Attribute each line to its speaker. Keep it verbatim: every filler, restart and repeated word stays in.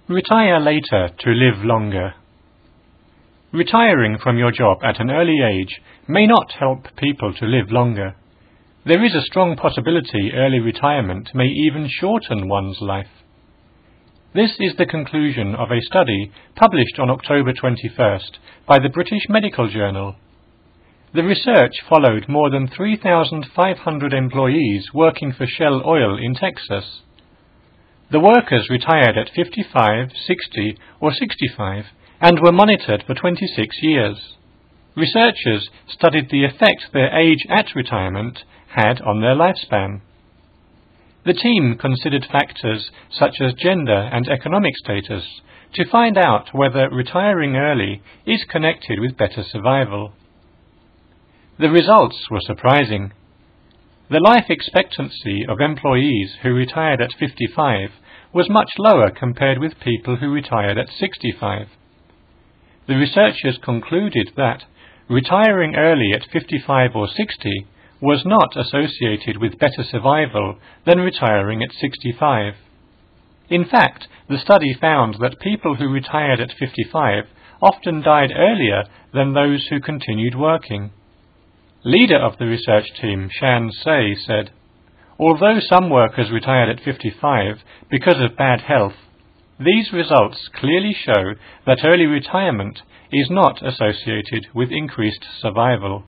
Speaker 1: Retire later to live longer. Retiring from your job at an early age may not help people to live longer. There is a strong possibility early retirement may even shorten one's life. This is the conclusion of a study published on October twenty-first by the British Medical Journal. The research followed more than three thousand five hundred employees working for Shell Oil in Texas. The workers retired at fifty-five, sixty or sixty-five and were monitored for twenty-six years. Researchers studied the effect their age at retirement had on their lifespan. The team considered factors such as gender and economic status to find out whether retiring early is connected with better survival. The results were surprising. The life expectancy of employees who retired at fifty-five was much lower compared with people who retired at sixty-five. The researchers concluded that retiring early at fifty-five or sixty was not associated with better survival than retiring at sixty-five. In fact, the study found that people who retired at fifty-five often died earlier than those who continued working. Leader of the research team, Shan Say, said, "Although some workers retired at fifty-five because of bad health, these results clearly show that early retirement is not associated with increased survival."